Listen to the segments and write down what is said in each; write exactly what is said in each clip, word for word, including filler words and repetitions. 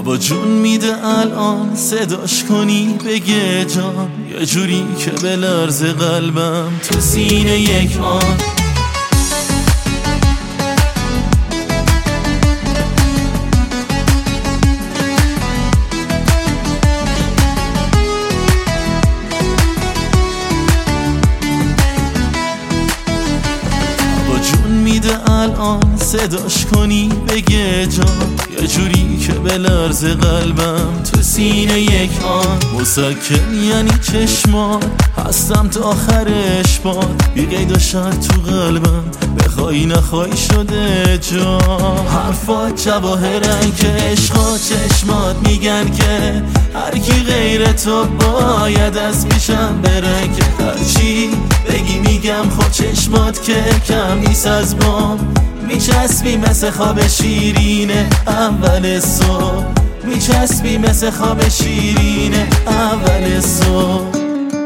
هوا جون میده الان صداش کنی بگه جان، یه جوری که بلرزه قلبم تو سینه یک آن. میده الان صداش کنی بگه جان، یه جوری که بلرزه قلبم تو سینه یک آن. مسکن یعنی چشمان هستم تا آخرش باد، بی قید و شرط تو قلبم بخوای نخوای شده جان. حرفات جواهرن که عشقا چشمات میگن که هر کی غیر تو باید از پیشم بره، که هرچی بگی میگم خود چشمات که کم نیست از بام. میچسبی مثل خواب شیرین اول صبح، میچسبی مثل خواب شیرین اول صبح.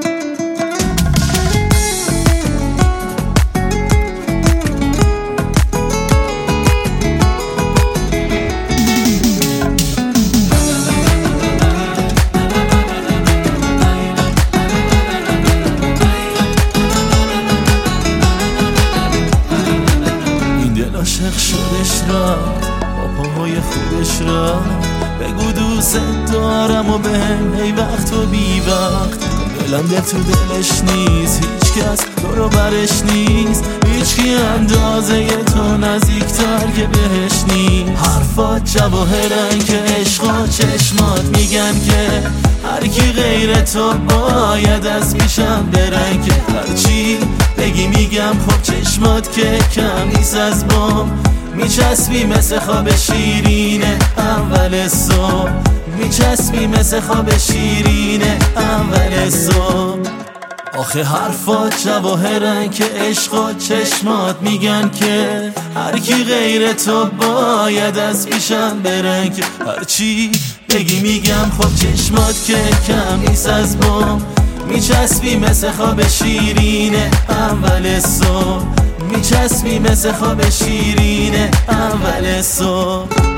عاشق شدش را با پاهای خودش را، بگو دوست دارم و بهم ای وقت و بی وقت. دلم دل تو دلش نیست، هیچ کس دورو برش نیست، هیچ کی اندازه تو نزدیکتر که بهش نیست. حرفات جواهرن که عشقا چشمات میگن که هر کی غیر تو باید از پیشم برن، که هرچی بگی میگم خب چشمات که کم نیست از بام. میچسبی مثل خواب شیرین اول صبح، میچسبی مثل خواب شیرین اول صبح. آخه حرفات جواهرن که عشقا چشمات میگن که هر کی غیر تو باید از پیشم برن، که هرچی بگی میگم خب چشمات که کم نیست از بام. میچسبی مثل خواب شیرین اول صبح، میچسبی مثل خواب شیرین اول صبح.